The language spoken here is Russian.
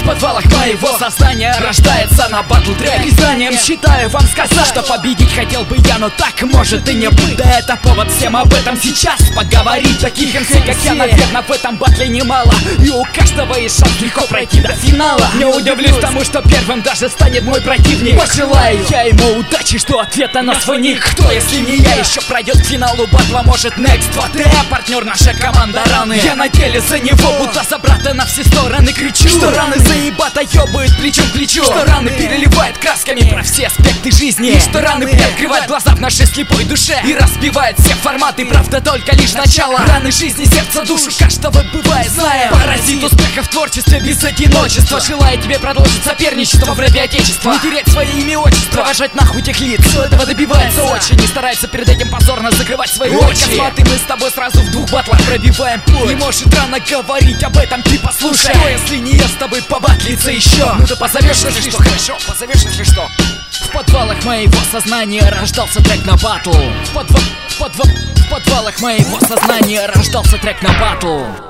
подвалах моего сознания рождается на батл трек. Признанием считаю вам сказать, что победить хотел бы я, но так может и не быть. Да это повод всем об этом сейчас поговорить. Таких МС, как я, наверное, в этом батле немало, и у каждого есть шанс легко пройти до финала. Не удивлюсь тому, что первым даже станет мой противник. Пожелаю я ему удачи, что ответа на свой ник. Кто, если не я, еще пройдет к финалу батла? Может, Next 2T, партнер, наша команда раны. Я на деле за него, будто за брата на все стороны кричу, что раны заебато ёбают плечом к плечу, что раны переливает красками про все аспекты жизни, и что раны приоткрывают глаза в нашей слепой душе и разбивает все форматы, правда только лишь начало. Раны жизни, сердца, душу каждого бывает, знаем. Паразит успеха в творчестве без одиночества. Желаю тебе продолжить соперничество в рэпе отечества, не терять свое имя, отчество, провожать нахуй тех лиц, кто этого добивается очень, не старается перед этим позорно закрывать свои очи. Косматый, мы с тобой сразу в двух батлах пробиваем путь. Не может рано говорить об этом, ты послушай. Что если не я с тобой побатлиться еще? Ну ты позовешь, если что, хорошо, позовешь, если что. В подвалах моего сознания рождался трек на батл. В подвалах моего сознания рождался трек на батл.